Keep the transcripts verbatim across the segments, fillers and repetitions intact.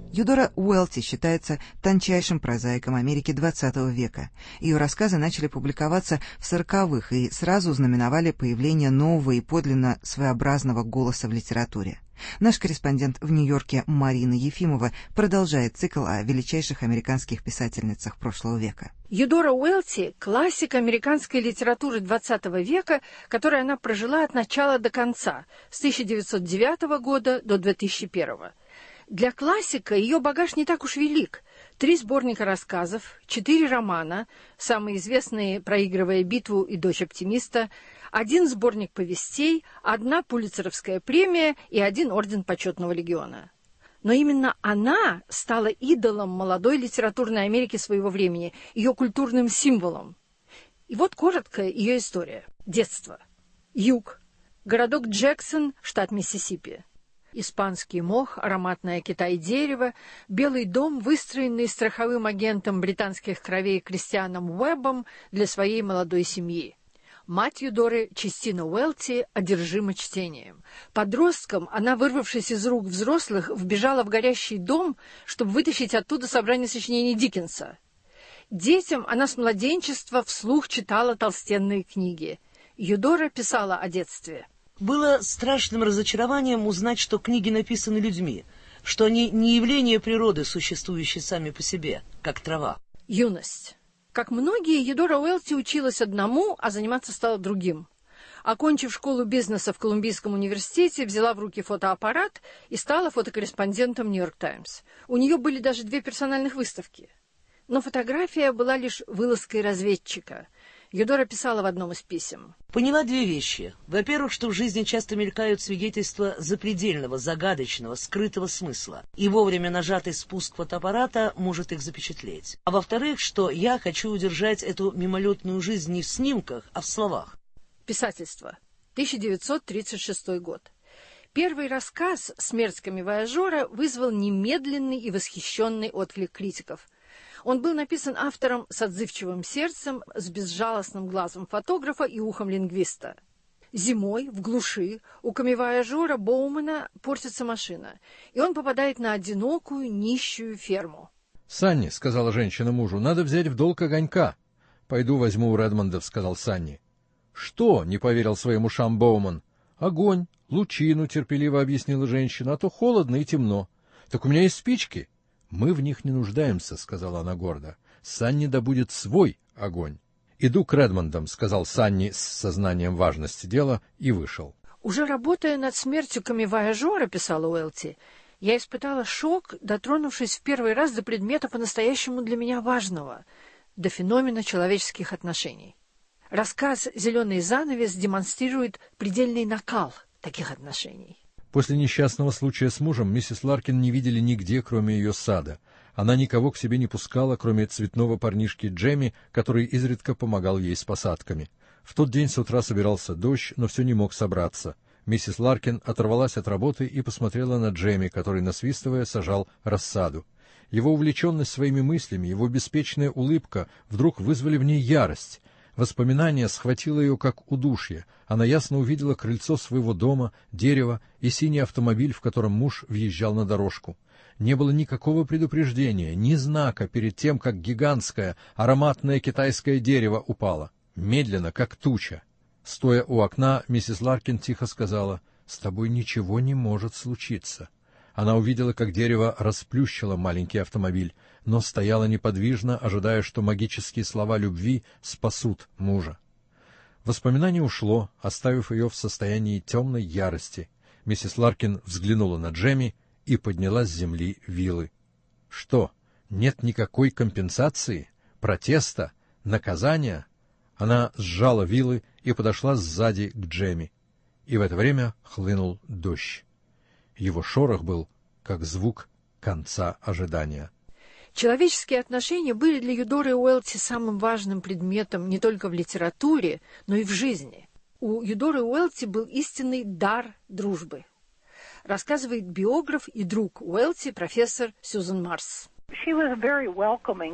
Юдора Уэлти считается тончайшим прозаиком Америки двадцатого века. Ее рассказы начали публиковаться в сороковых и сразу знаменовали появление нового и подлинно своеобразного голоса в литературе. Наш корреспондент в Нью-Йорке Марина Ефимова продолжает цикл о величайших американских писательницах прошлого века. Юдора Уэлти – классик американской литературы двадцатого века, которой она прожила от начала до конца, с тысяча девятьсот девятого года до две тысячи первого. Для классика ее багаж не так уж велик. Три сборника рассказов, четыре романа, самые известные «Проигрывая битву» и «Дочь оптимиста», один сборник повестей, одна Пулитцеровская премия и один орден почетного легиона. Но именно она стала идолом молодой литературной Америки своего времени, ее культурным символом. И вот коротко ее история. Детство. Юг. Городок Джексон, штат Миссисипи. Испанский мох, ароматное Китай-дерево, Белый дом, выстроенный страховым агентом британских кровей Кристианом Уэббом для своей молодой семьи. Мать Юдоры, Честина Уэлти, одержима чтением. Подростком она, вырвавшись из рук взрослых, вбежала в горящий дом, чтобы вытащить оттуда собрание сочинений Диккенса. Детям она с младенчества вслух читала толстенные книги. Юдора писала о детстве. Было страшным разочарованием узнать, что книги написаны людьми, что они не явления природы, существующие сами по себе, как трава. Юность. Как многие, Юдора Уэлти училась одному, а заниматься стала другим. Окончив школу бизнеса в Колумбийском университете, взяла в руки фотоаппарат и стала фотокорреспондентом «Нью-Йорк Таймс». У нее были даже две персональных выставки. Но фотография была лишь вылазкой разведчика. Юдора писала в одном из писем. Поняла две вещи. Во-первых, что в жизни часто мелькают свидетельства запредельного, загадочного, скрытого смысла, и вовремя нажатый спуск фотоаппарата может их запечатлеть. А во-вторых, что я хочу удержать эту мимолетную жизнь не в снимках, а в словах. Писательство. тысяча девятьсот тридцать шестой год. Первый рассказ «Смерть камевояжера» вызвал немедленный и восхищенный отклик критиков. Он был написан автором с отзывчивым сердцем, с безжалостным глазом фотографа и ухом лингвиста. Зимой, в глуши, у камевояжера Боумана портится машина, и он попадает на одинокую, нищую ферму. «Санни», — сказала женщина мужу, — «надо взять в долг огонька». «Пойду возьму у Редмондов», — сказал Санни. «Что?» — не поверил своим ушам Боуман. «Огонь, лучину», — терпеливо объяснила женщина, — «а то холодно и темно». «Так у меня есть спички». «Мы в них не нуждаемся», — сказала она гордо. «Санни добудет свой огонь». «Иду к Редмондам», — сказал Санни с сознанием важности дела и вышел. «Уже работая над смертью камевояжера», — писала Уэлти, — «я испытала шок, дотронувшись в первый раз до предмета по-настоящему для меня важного, до феномена человеческих отношений». Рассказ «Зеленый занавес» демонстрирует предельный накал таких отношений. После несчастного случая с мужем миссис Ларкин не видели нигде, кроме ее сада. Она никого к себе не пускала, кроме цветного парнишки Джемми, который изредка помогал ей с посадками. В тот день с утра собирался дождь, но все не мог собраться. Миссис Ларкин оторвалась от работы и посмотрела на Джемми, который, насвистывая, сажал рассаду. Его увлеченность своими мыслями, его беспечная улыбка вдруг вызвали в ней ярость. Воспоминание схватило ее как удушье. Она ясно увидела крыльцо своего дома, дерево и синий автомобиль, в котором муж въезжал на дорожку. Не было никакого предупреждения, ни знака перед тем, как гигантское ароматное китайское дерево упало, медленно, как туча. Стоя у окна, миссис Ларкин тихо сказала: «С тобой ничего не может случиться». Она увидела, как дерево расплющило маленький автомобиль, но стояла неподвижно, ожидая, что магические слова любви спасут мужа. Воспоминание ушло, оставив ее в состоянии темной ярости. Миссис Ларкин взглянула на Джемми и подняла с земли вилы. Что, нет никакой компенсации, протеста, наказания? Она сжала вилы и подошла сзади к Джемми. И в это время хлынул дождь. Его шорох был, как звук конца ожидания. Человеческие отношения были для Юдоры Уэлти самым важным предметом не только в литературе, но и в жизни. У Юдоры Уэлти был истинный дар дружбы, рассказывает биограф и друг Уэлти, профессор Сьюзен Марс.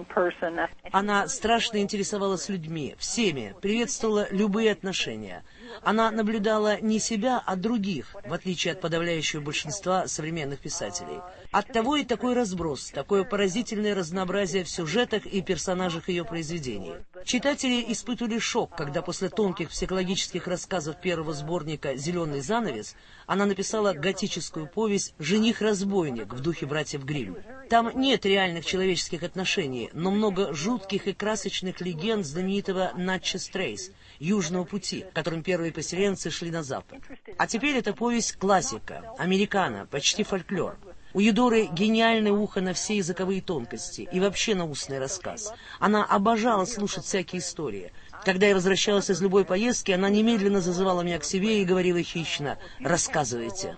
Она страшно интересовалась людьми, всеми, приветствовала любые отношения. Она наблюдала не себя, а других, в отличие от подавляющего большинства современных писателей. Оттого и такой разброс, такое поразительное разнообразие в сюжетах и персонажах ее произведений. Читатели испытывали шок, когда после тонких психологических рассказов первого сборника «Зеленый занавес» она написала готическую повесть «Жених-разбойник» в духе братьев Гримм. Там нет реальных человеческих отношений, но много жутких и красочных легенд знаменитого Натчес-Трейс, Южного пути, которым первые поселенцы шли на запад. А теперь эта повесть классика, американо, почти фольклор. У Юдоры гениальное ухо на все языковые тонкости и вообще на устный рассказ. Она обожала слушать всякие истории. Когда я возвращалась из любой поездки, она немедленно зазывала меня к себе и говорила хищно: «Рассказывайте».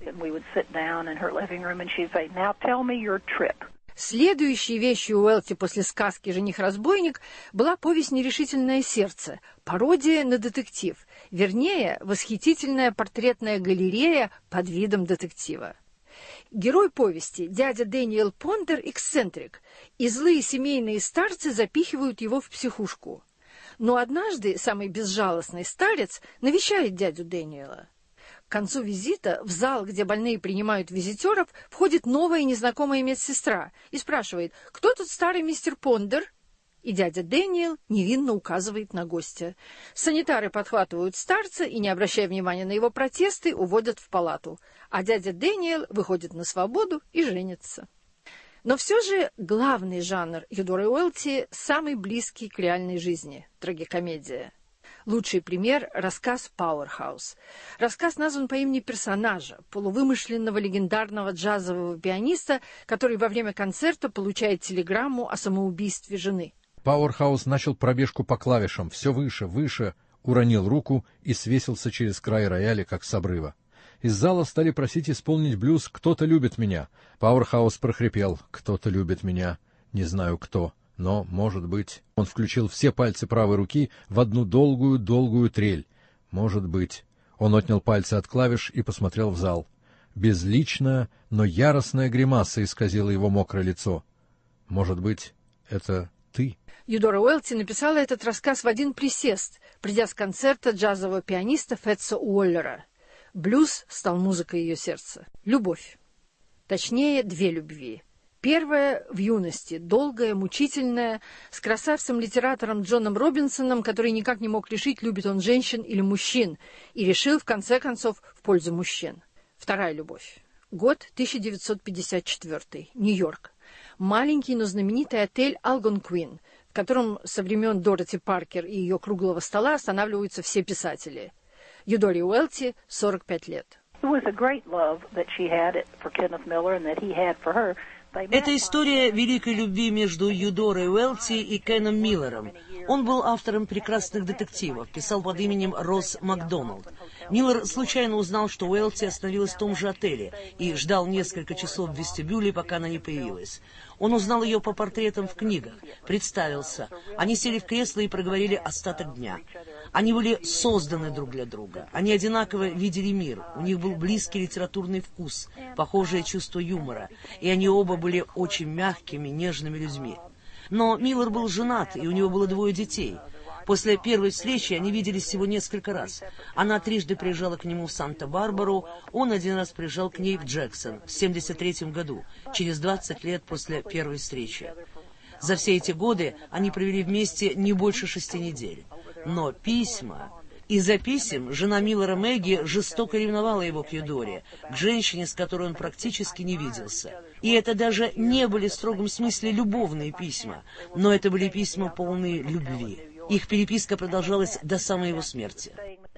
Следующей вещью Уэлти после сказки «Жених-разбойник» была повесть «Нерешительное сердце», пародия на детектив, вернее, восхитительная портретная галерея под видом детектива. Герой повести, дядя Дэниел Пондер, эксцентрик, и злые семейные старцы запихивают его в психушку. Но однажды самый безжалостный старец навещает дядю Дэниела. К концу визита в зал, где больные принимают визитеров, входит новая незнакомая медсестра и спрашивает: «Кто тут старый мистер Пондер?» И дядя Дэниел невинно указывает на гостя. Санитары подхватывают старца и, не обращая внимания на его протесты, уводят в палату. А дядя Дэниел выходит на свободу и женится. Но все же главный жанр Юдоры Уэлти самый близкий к реальной жизни – трагикомедия. Лучший пример – рассказ «Пауэрхаус». Рассказ назван по имени персонажа, полувымышленного легендарного джазового пианиста, который во время концерта получает телеграмму о самоубийстве жены. Пауэрхаус начал пробежку по клавишам, все выше, выше, уронил руку и свесился через край рояля, как с обрыва. Из зала стали просить исполнить блюз «Кто-то любит меня». Пауэрхаус прохрипел: «Кто-то любит меня, не знаю кто, но, может быть...» Он включил все пальцы правой руки в одну долгую-долгую трель. «Может быть...» Он отнял пальцы от клавиш и посмотрел в зал. Безличная, но яростная гримаса исказила его мокрое лицо. «Может быть, это ты?» Юдора Уэлти написала этот рассказ в один присест, придя с концерта джазового пианиста Фетца Уоллера. Блюз стал музыкой ее сердца. Любовь. Точнее, две любви. Первая в юности, долгая, мучительная, с красавцем-литератором Джоном Робинсоном, который никак не мог решить, любит он женщин или мужчин, и решил, в конце концов, в пользу мужчин. Вторая любовь. Год тысяча девятьсот пятьдесят четвёртый. Нью-Йорк. Маленький, но знаменитый отель «Алгонквин», в котором со времен Дороти Паркер и ее круглого стола останавливаются все писатели. Юдоре Уэлти сорок пять лет. Это история великой любви между Юдорой Уэлти и Кеном Миллером. Он был автором прекрасных детективов, писал под именем Росс Макдоналд. Миллер случайно узнал, что Уэлти остановилась в том же отеле и ждал несколько часов в вестибюле, пока она не появилась. Он узнал ее по портретам в книгах, представился. Они сели в кресло и проговорили остаток дня. Они были созданы друг для друга. Они одинаково видели мир. У них был близкий литературный вкус, похожее чувство юмора. И они оба были очень мягкими, нежными людьми. Но Миллер был женат, и у него было двое детей. После первой встречи они виделись всего несколько раз. Она трижды приезжала к нему в Санта-Барбару, он один раз приезжал к ней в Джексон в семьдесят третьем году, через двадцать лет после первой встречи. За все эти годы они провели вместе не больше шести недель. Но письма... Из-за писем жена Миллера Мэгги жестоко ревновала его к Юдоре, к женщине, с которой он практически не виделся. И это даже не были в строгом смысле любовные письма, но это были письма, полные любви. Их переписка продолжалась до самой его смерти.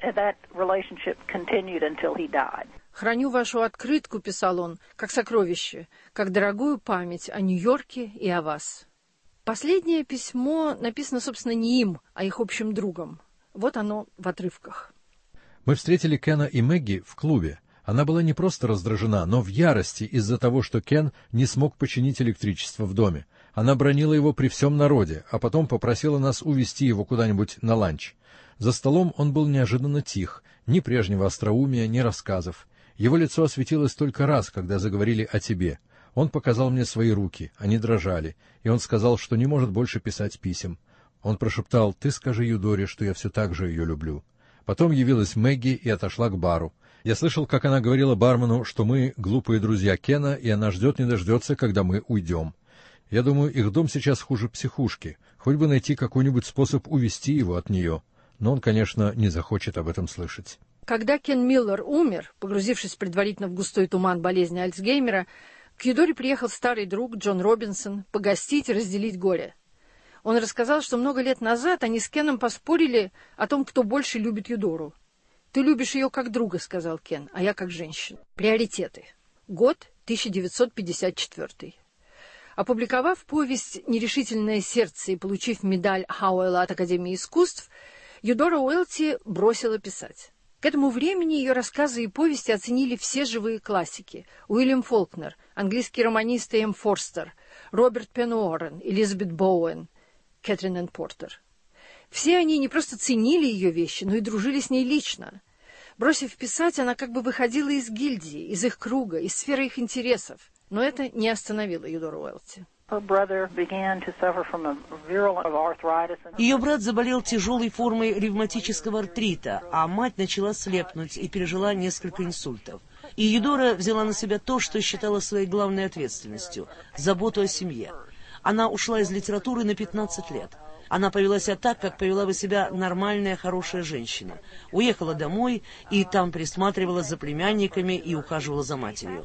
«Храню вашу открытку», — писал он, — «как сокровище, как дорогую память о Нью-Йорке и о вас». Последнее письмо написано, собственно, не им, а их общим другом. Вот оно в отрывках. Мы встретили Кена и Мэгги в клубе. Она была не просто раздражена, но в ярости из-за того, что Кен не смог починить электричество в доме. Она бранила его при всем народе, а потом попросила нас увезти его куда-нибудь на ланч. За столом он был неожиданно тих, ни прежнего остроумия, ни рассказов. Его лицо осветилось только раз, когда заговорили о тебе. Он показал мне свои руки, они дрожали, и он сказал, что не может больше писать писем. Он прошептал: «Ты скажи Юдоре, что я все так же ее люблю». Потом явилась Мэгги и отошла к бару. Я слышал, как она говорила бармену, что мы глупые друзья Кена, и она ждет не дождется, когда мы уйдем. Я думаю, их дом сейчас хуже психушки, хоть бы найти какой-нибудь способ увести его от нее. Но он, конечно, не захочет об этом слышать. Когда Кен Миллер умер, погрузившись предварительно в густой туман болезни Альцгеймера, к Юдоре приехал старый друг Джон Робинсон погостить и разделить горе. Он рассказал, что много лет назад они с Кеном поспорили о том, кто больше любит Юдору. «Ты любишь ее как друга», — сказал Кен, — «а я как женщину». Приоритеты. Год тысяча девятьсот пятьдесят четвёртый. Опубликовав повесть «Нерешительное сердце» и получив медаль Хауэлла от Академии искусств, Юдора Уэлти бросила писать. К этому времени ее рассказы и повести оценили все живые классики. Уильям Фолкнер, английские романисты М. Форстер, Роберт Пен Уоррен, Элизабет Боуэн, Кэтрин Энн Портер. Все они не просто ценили ее вещи, но и дружили с ней лично. Бросив писать, она как бы выходила из гильдии, из их круга, из сферы их интересов. Но это не остановило Юдору Уэлти. Ее брат заболел тяжелой формой ревматического артрита, а мать начала слепнуть и пережила несколько инсультов. И Юдора взяла на себя то, что считала своей главной ответственностью – заботу о семье. Она ушла из литературы на пятнадцать лет. Она повела себя так, как повела бы себя нормальная, хорошая женщина. Уехала домой и там присматривала за племянниками и ухаживала за матерью.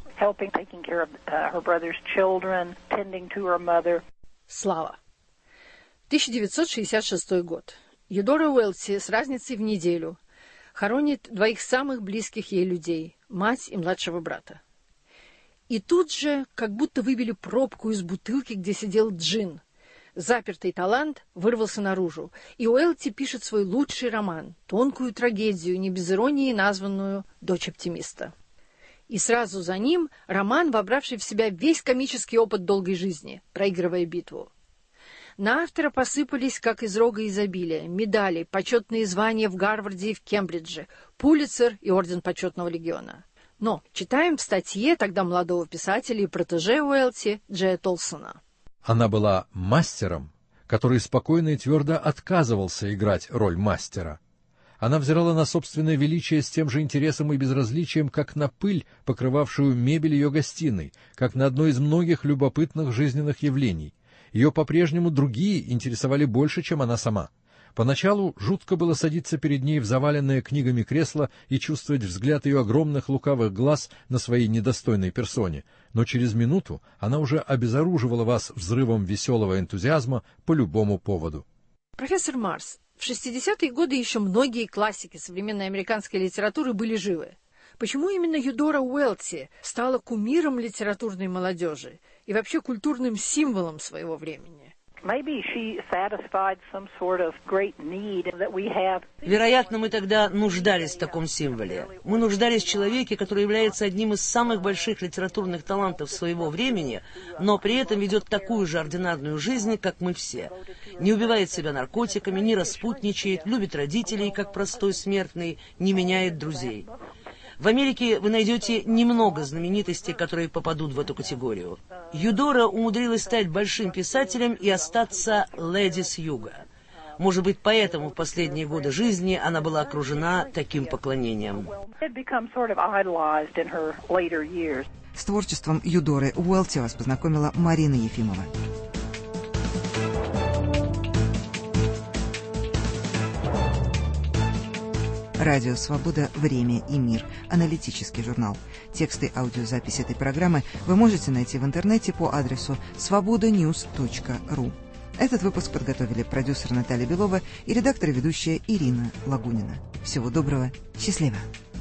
Слава. тысяча девятьсот шестьдесят шестой год. Юдора Уэлти с разницей в неделю хоронит двоих самых близких ей людей – мать и младшего брата. И тут же как будто выбили пробку из бутылки, где сидел джин. Запертый талант вырвался наружу, и Уэлти пишет свой лучший роман, тонкую трагедию, не без иронии названную «Дочь оптимиста». И сразу за ним роман, вобравший в себя весь комический опыт долгой жизни, проигрывая битву. На автора посыпались, как из рога изобилия, медали, почетные звания в Гарварде и в Кембридже, Пулитцер и Орден Почетного легиона. Но читаем в статье тогда молодого писателя и протеже Уэлти Джея Толсона. Она была мастером, который спокойно и твердо отказывался играть роль мастера. Она взирала на собственное величие с тем же интересом и безразличием, как на пыль, покрывавшую мебель ее гостиной, как на одно из многих любопытных жизненных явлений. Ее по-прежнему другие интересовали больше, чем она сама. Поначалу жутко было садиться перед ней в заваленное книгами кресло и чувствовать взгляд ее огромных лукавых глаз на своей недостойной персоне, но через минуту она уже обезоруживала вас взрывом веселого энтузиазма по любому поводу. Профессор Марс, в шестидесятые годы еще многие классики современной американской литературы были живы. Почему именно Юдора Уэлти стала кумиром литературной молодежи и вообще культурным символом своего времени? Вероятно, мы тогда нуждались в таком символе. Мы нуждались в человеке, который является одним из самых больших литературных талантов своего времени, но при этом ведет такую же ординарную жизнь, как мы все. Не убивает себя наркотиками, не распутничает, любит родителей, как простой смертный, не меняет друзей. В Америке вы найдете немного знаменитостей, которые попадут в эту категорию. Юдора умудрилась стать большим писателем и остаться леди с юга. Может быть, поэтому в последние годы жизни она была окружена таким поклонением. С творчеством Юдоры Уэлти вас познакомила Марина Ефимова. Радио «Свобода. Время и мир». Аналитический журнал. Тексты аудиозаписи этой программы вы можете найти в интернете по адресу свобода ньюс точка ру. Этот выпуск подготовили продюсер Наталья Белова и редактор и ведущая Ирина Лагунина. Всего доброго. Счастливо.